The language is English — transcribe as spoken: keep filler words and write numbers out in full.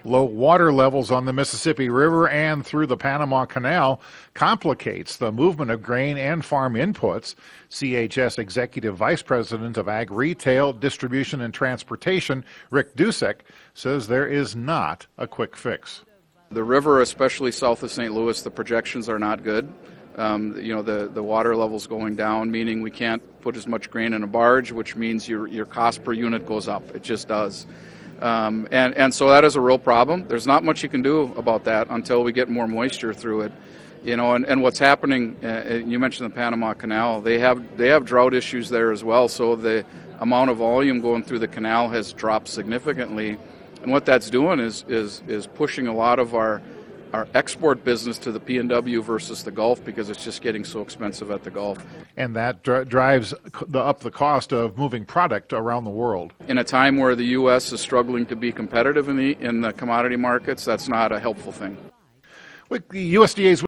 Low water levels on the Mississippi River and through the Panama Canal complicates the movement of grain and farm inputs. C H S Executive Vice President of Ag Retail, Distribution and Transportation, Rick Dusek, says there is not a quick fix. The river, especially south of Saint Louis, the projections are not good. Um, you know, the, the water level's going down, meaning we can't put as much grain in a barge, which means your, your cost per unit goes up. It just does. Um, and, and so that is a real problem. There's not much you can do about that until we get more moisture through it. You know, and, and what's happening, uh, you mentioned the Panama Canal, they have they have drought issues there as well, so the amount of volume going through the canal has dropped significantly. And what that's doing is is is pushing a lot of our our export business to the P N W versus the Gulf because it's just getting so expensive at the Gulf. And that dr- drives the, up the cost of moving product around the world. In a time where the U S is struggling to be competitive in the in the commodity markets, that's not a helpful thing. With the U S D A's